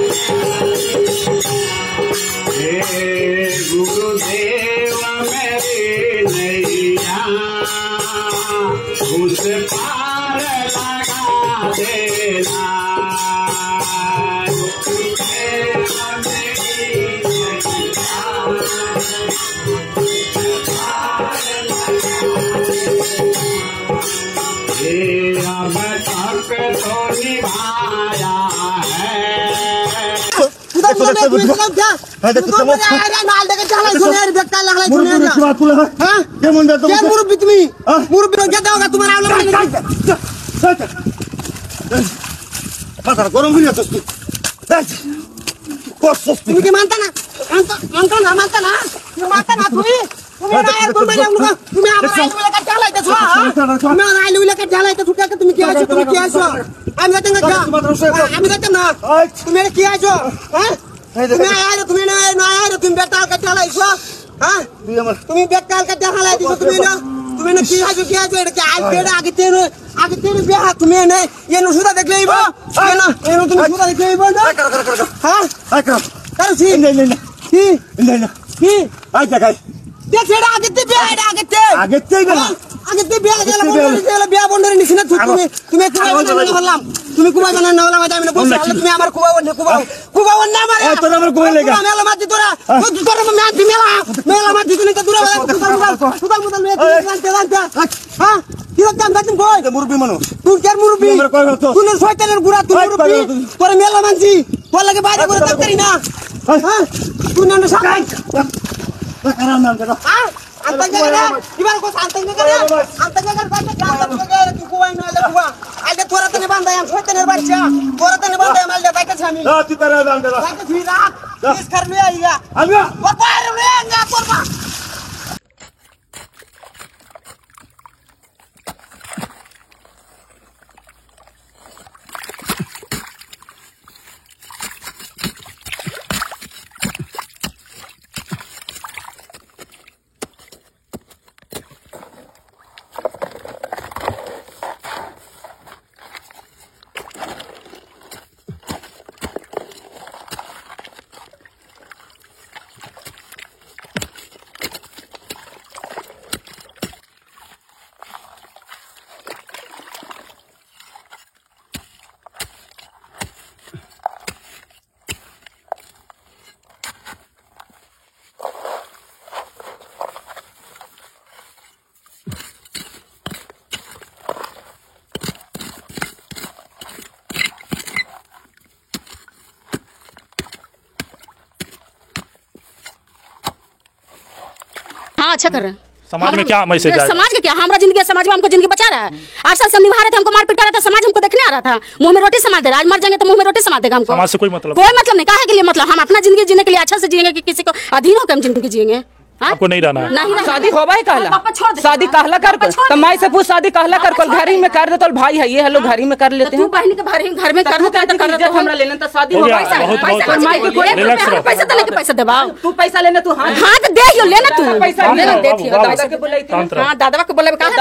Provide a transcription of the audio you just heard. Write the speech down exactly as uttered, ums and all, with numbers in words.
गुरुदेव मेरी नैया उस पार लगा देना। गुरुदेव मेरी नैया ये अब तक तो निभाया है। গরম হয়ে যাচ্ছিস তুই তুমি কি মানতা না মানতা না মানতা না মানতা না তুমি তুমি আয়ের করবে না তুমি আমার আইলে কাট জ্বালাইতেছো তুমি আমার আইলে কাট জ্বালাইতেছো কাকে তুমি কি আছো তুমি কি আছো আমি যাইতে না আমি যাইতে না তুমি কি আছো হ্যাঁ তুমি আইলে তুমি না না আইলে তুমি বেটাল কাট জ্বালাইছো হ্যাঁ তুমি বেটাল কাট জ্বালাইছো তুমি না তুমি না কি আছো কি আছো এটা কি আই বেড়া আগে তেরে আগে তেরে বেহা তুমি না এনো সুদা দেখলেইব না এনো তুমি সুদা দেখলেইব না হ্যাঁ আইকা কারো ছি নাই নাই না কি নাই না কি আইকা গাই দেখ এটা আগে তে বিয়া এটা আগে তে আগে তেই না আগে তে বিয়া গেল বন্ধ গেল বিয়া বন্ধ রে নিছিনা তুমি তুমি কুবাই না বললাম তুমি কুবাই না না বললাম আমি না বলছি তুমি আমার কুবাই না কুবাই কুবাই না মারে এত আমার কুবাই লাগা মেলা মাটি তোরা তুই তোরা মাটি মেলা মেলা মাটি তুমি তো দূরে সুতাল মুতাল সুতাল মুতাল মে জানতে জানতে হ্যাঁ কি রকম দাঁত কই মুরব্বি মানুষ তুই কেন মুরব্বি তুই শয়তানের গুড়া তুই মুরব্বি তোর মেলা মানছি তোর লাগে বাইরে করে তাকরি না হ্যাঁ তুই না না সাকাই কারাম নাম দাদা হ্যাঁ antengnya gimana kok antengnya kan ya antengnya kan banyak antengnya itu kuai nala kuah ada tora tane banda yang kuai tane baca tora tane banda yang malda baca sami ah tu tara banda baca virak is karne aiga anga apa re enggak korba हाँ अच्छा कर रहे हैं। समाज में क्या message आएगा? समाज का क्या हमारा जिंदगी है, समाज में हमको जिंदगी बचा रहा है। आठ साल से हम निभा रहे थे, हमको मारपीट कर रहा था, समाज हमको देखने आ रहा था। मुंह में रोटी समा दे रहा है, आज मर जाएंगे तो मुंह में रोटी समा देगा हमको। समाज से कोई मतलब कोई मतलब नहीं। काहे के लिए मतलब? हम अपना जिंदगी जीने के लिए अच्छा से जिएंगे कि किसी को अधीन होकर हम जिंदगी जिएंगे? आपको नहीं रहना है। नहीं रहना। शादी होबा है कहला पापा छोड़ दे। शादी कहला कर तो माई से पूछ शादी कहला कर कल घर ही में कर दे तो भाई है ये हेलो घर ही में कर लेते तू हैं बहन के घर ही घर में कर दो तो कर दो हमरा लेना तो शादी हो होबा गया, है बहुत- पैसा बहुत- माई के कोई रिलैक्स रहो। पैसा तो लेके पैसा देवाओ। तू पैसा लेना तू हां हाँ तो दे यो लेना तू पैसा लेना लेना दे दादा के बोलाई हाँ दादा को बोले